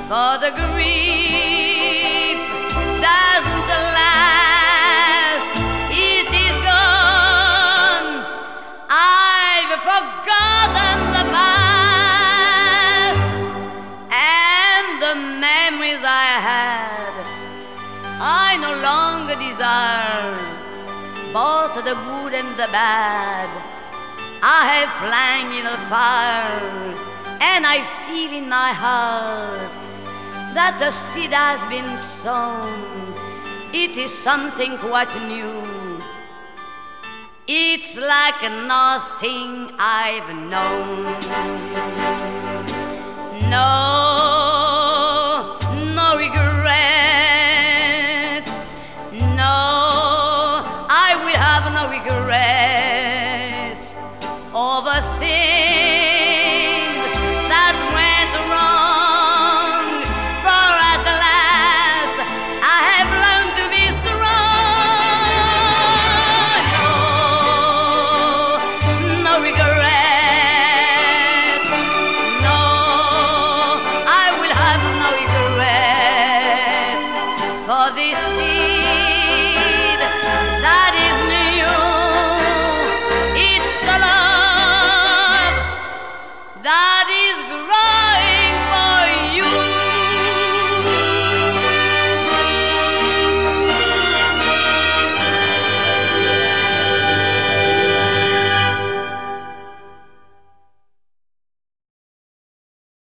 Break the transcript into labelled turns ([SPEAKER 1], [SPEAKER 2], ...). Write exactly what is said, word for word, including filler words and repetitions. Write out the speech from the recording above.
[SPEAKER 1] for the grief doesn't last. It is gone. I've forgotten the past and the memories I had. I no longer desire both the good and the bad. I have flung in the fire, and I feel in my heart that the seed has been sown. It is something quite new. It's like nothing I've known. No.